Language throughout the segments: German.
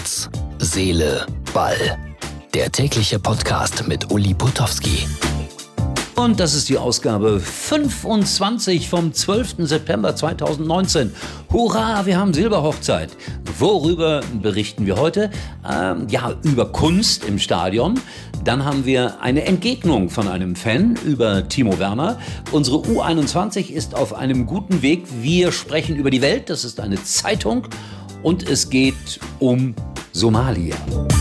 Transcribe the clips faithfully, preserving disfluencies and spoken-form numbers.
Herz, Seele, Ball. Der tägliche Podcast mit Uli Putowski. Und das ist die Ausgabe fünfundzwanzig vom zwölften September zweitausendneunzehn. Hurra, wir haben Silberhochzeit. Worüber berichten wir heute? Ähm, ja, über Kunst im Stadion. Dann haben wir eine Entgegnung von einem Fan über Timo Werner. Unsere U einundzwanzig ist auf einem guten Weg. Wir sprechen über die Welt, das ist eine Zeitung. Und es geht um Somalia.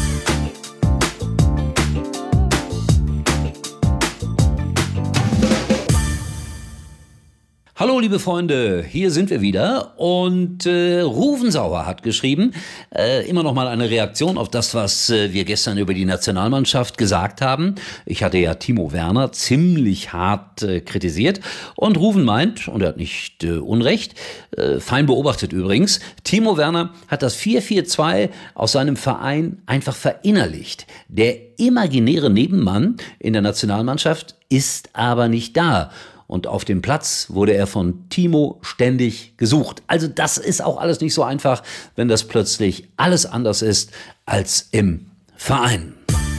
Hallo liebe Freunde, hier sind wir wieder und äh, Ruvensauer hat geschrieben, äh, immer noch mal eine Reaktion auf das, was äh, wir gestern über die Nationalmannschaft gesagt haben. Ich hatte ja Timo Werner ziemlich hart äh, kritisiert und Ruven meint, und er hat nicht äh, Unrecht, äh, fein beobachtet übrigens, Timo Werner hat das vier vier zwei aus seinem Verein einfach verinnerlicht. Der imaginäre Nebenmann in der Nationalmannschaft ist aber nicht da. Und auf dem Platz wurde er von Timo ständig gesucht. Also das ist auch alles nicht so einfach, wenn das plötzlich alles anders ist als im Verein.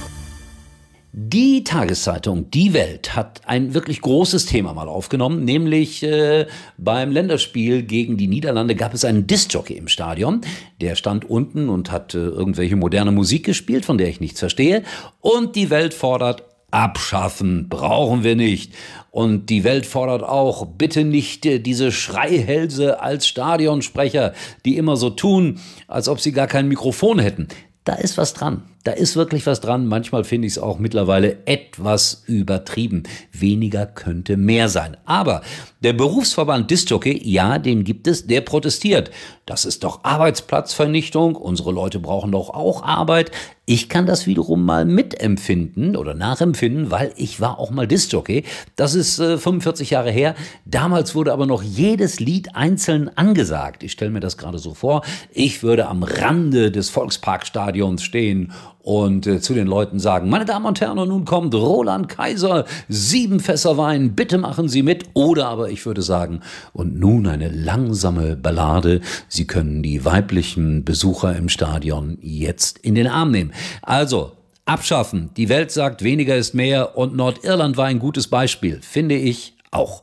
Die Tageszeitung Die Welt hat ein wirklich großes Thema mal aufgenommen, nämlich äh, beim Länderspiel gegen die Niederlande gab es einen Diskjockey im Stadion. Der stand unten und hat äh, irgendwelche moderne Musik gespielt, von der ich nichts verstehe. Und Die Welt fordert: Abschaffen, brauchen wir nicht. Und Die Welt fordert auch, bitte nicht äh, diese Schreihälse als Stadionsprecher, die immer so tun, als ob sie gar kein Mikrofon hätten. Da ist was dran. Da ist wirklich was dran. Manchmal finde ich es auch mittlerweile etwas übertrieben. Weniger könnte mehr sein. Aber der Berufsverband Diskjockey, ja, den gibt es, der protestiert. Das ist doch Arbeitsplatzvernichtung. Unsere Leute brauchen doch auch Arbeit. Ich kann das wiederum mal mitempfinden oder nachempfinden, weil ich war auch mal Diskjockey. Das ist äh, fünfundvierzig Jahre her. Damals wurde aber noch jedes Lied einzeln angesagt. Ich stelle mir das gerade so vor. Ich würde am Rande des Volksparkstadions stehen und äh, zu den Leuten sagen: Meine Damen und Herren, und nun kommt Roland Kaiser, sieben Fässer Wein, bitte machen Sie mit. Oder aber ich würde sagen: Und nun eine langsame Ballade. Sie können die weiblichen Besucher im Stadion jetzt in den Arm nehmen. Also, abschaffen. Die Welt sagt, weniger ist mehr, und Nordirland war ein gutes Beispiel, finde ich auch.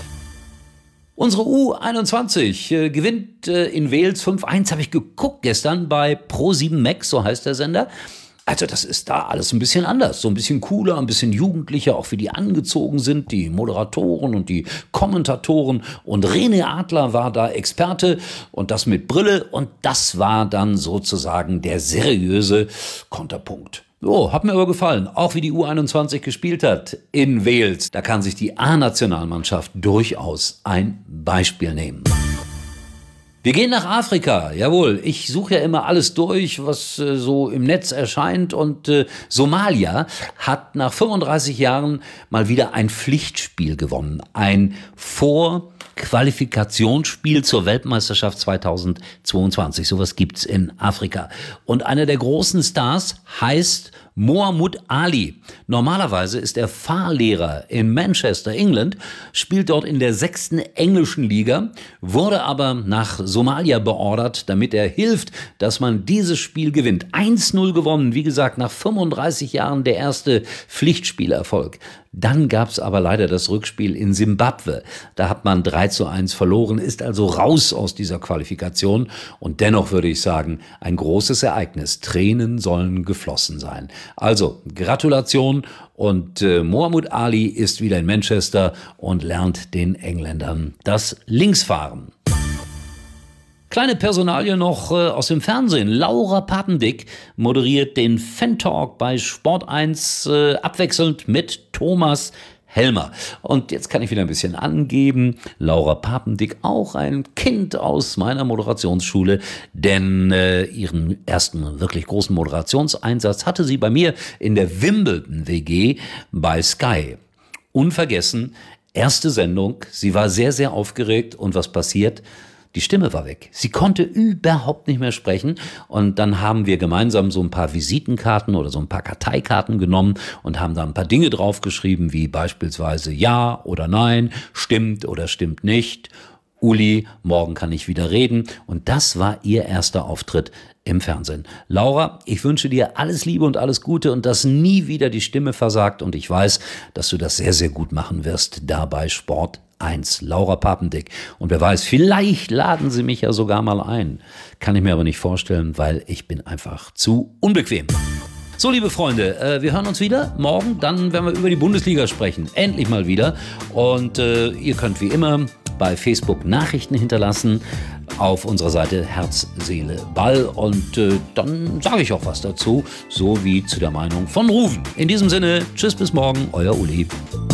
Unsere U einundzwanzig äh, gewinnt äh, in Wales fünf eins, habe ich geguckt gestern bei Pro sieben Max, so heißt der Sender. Also das ist da alles ein bisschen anders, so ein bisschen cooler, ein bisschen jugendlicher, auch wie die angezogen sind, die Moderatoren und die Kommentatoren. Und René Adler war da Experte und das mit Brille, und das war dann sozusagen der seriöse Konterpunkt. So, hat mir aber gefallen, auch wie die U einundzwanzig gespielt hat in Wales. Da kann sich die A-Nationalmannschaft durchaus ein Beispiel nehmen. Wir gehen nach Afrika, jawohl. Ich suche ja immer alles durch, was äh, so im Netz erscheint. Und äh, Somalia hat nach fünfunddreißig Jahren mal wieder ein Pflichtspiel gewonnen. Ein Vorqualifikationsspiel zur Weltmeisterschaft zweitausendzweiundzwanzig. Sowas gibt's in Afrika. Und einer der großen Stars heißt Mohammed Ali. Normalerweise ist er Fahrlehrer in Manchester, England, spielt dort in der sechsten englischen Liga, wurde aber nach Somalia beordert, damit er hilft, dass man dieses Spiel gewinnt. eins null gewonnen, wie gesagt, nach fünfunddreißig Jahren der erste Pflichtspielerfolg. Dann gab's aber leider das Rückspiel in Simbabwe. Da hat man drei zu eins verloren, ist also raus aus dieser Qualifikation. Und dennoch würde ich sagen, ein großes Ereignis. Tränen sollen geflossen sein. Also Gratulation, und äh, Mohammed Ali ist wieder in Manchester und lernt den Engländern das Linksfahren. Kleine Personalie noch äh, aus dem Fernsehen. Laura Papendick moderiert den Fan-Talk bei Sport eins äh, abwechselnd mit Thomas Helmer. Und jetzt kann ich wieder ein bisschen angeben. Laura Papendick, auch ein Kind aus meiner Moderationsschule, denn äh, ihren ersten wirklich großen Moderationseinsatz hatte sie bei mir in der Wimbledon-W G bei Sky. Unvergessen, erste Sendung, sie war sehr, sehr aufgeregt, und was passiert? Die Stimme war weg. Sie konnte überhaupt nicht mehr sprechen. Und dann haben wir gemeinsam so ein paar Visitenkarten oder so ein paar Karteikarten genommen und haben da ein paar Dinge draufgeschrieben, wie beispielsweise ja oder nein, stimmt oder stimmt nicht. Uli, morgen kann ich wieder reden. Und das war ihr erster Auftritt im Fernsehen. Laura, ich wünsche dir alles Liebe und alles Gute und dass nie wieder die Stimme versagt. Und ich weiß, dass du das sehr, sehr gut machen wirst, da bei Sport eins. Laura Papendick. Und wer weiß, vielleicht laden sie mich ja sogar mal ein. Kann ich mir aber nicht vorstellen, weil ich bin einfach zu unbequem. So, liebe Freunde, äh, wir hören uns wieder morgen. Dann werden wir über die Bundesliga sprechen. Endlich mal wieder. Und äh, ihr könnt wie immer bei Facebook Nachrichten hinterlassen auf unserer Seite Herz, Seele, Ball. Und äh, dann sage ich auch was dazu, so wie zu der Meinung von Ruven. In diesem Sinne, tschüss, bis morgen, euer Uli.